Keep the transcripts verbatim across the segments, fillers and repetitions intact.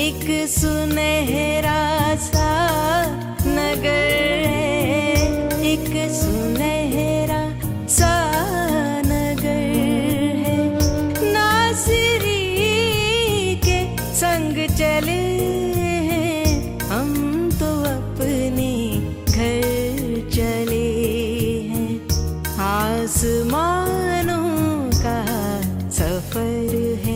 एक सुनहरा सा नगर है, एक सुनहरा सा नगर है। नासिरी के संग चले हैं हम तो अपने घर चले हैं। आसमानों का सफर है।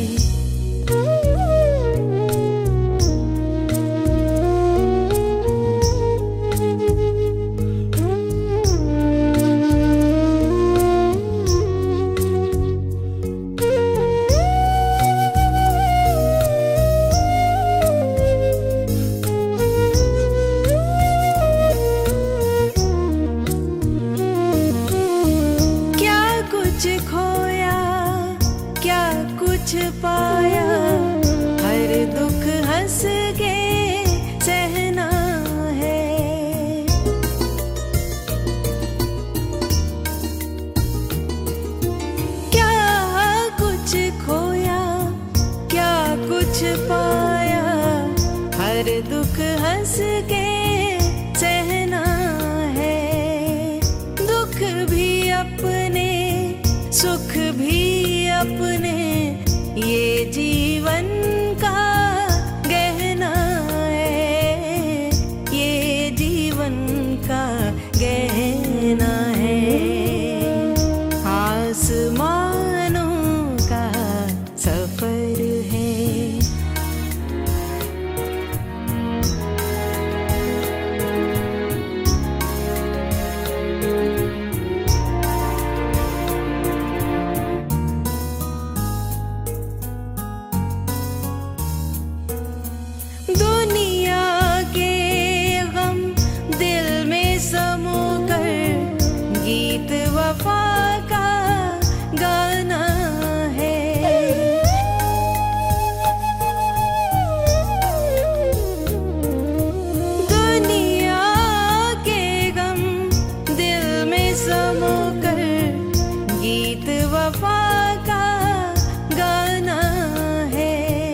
खोया क्या कुछ पाया, हर दुख हंस के सहना है। क्या कुछ खोया क्या कुछ पाया, हर दुख हंस के सहना है। दुख भी अपने सुख भी अपने, ये जीवन का गहना है, ये जीवन का गहना है। आसमानों का सफर है। दुनिया के गम दिल में समो कर, गीत वफा का गाना है। दुनिया के गम दिल में समो कर, गीत वफा का गाना है।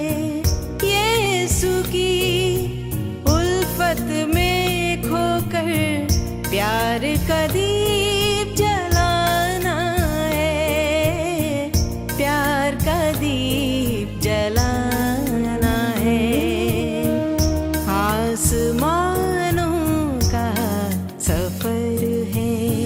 उल्फत में खोकर प्यार का दीप जलाना है, प्यार का दीप जलाना है। आसमानों का सफर है।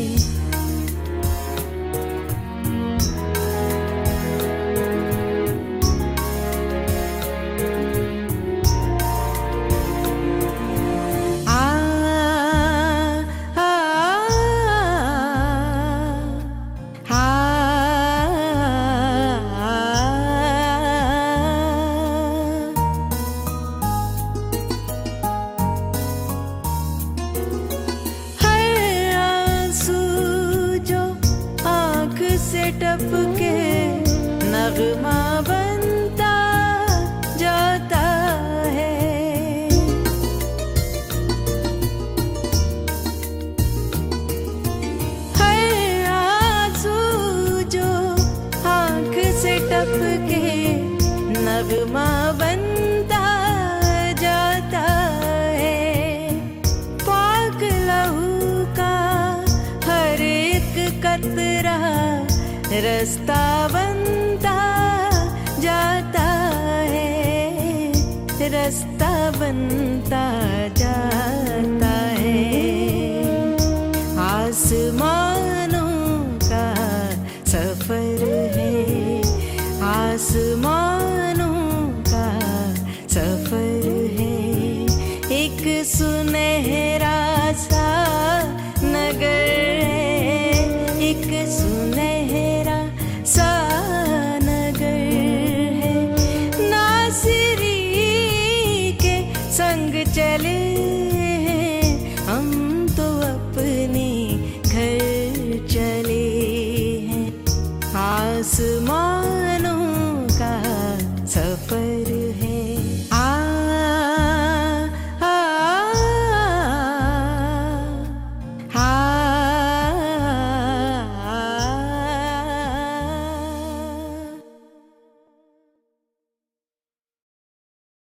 से टपके नगमा बनता जाता है। हर आंसू जो आँख से टपके नगमा बनता जाता है। पाक लहू का हर एक कतरा रास्ता बनता जाता है, रास्ता बनता जाता है। आसमानों का सफर है। आसमानों का सफर है। एक सुन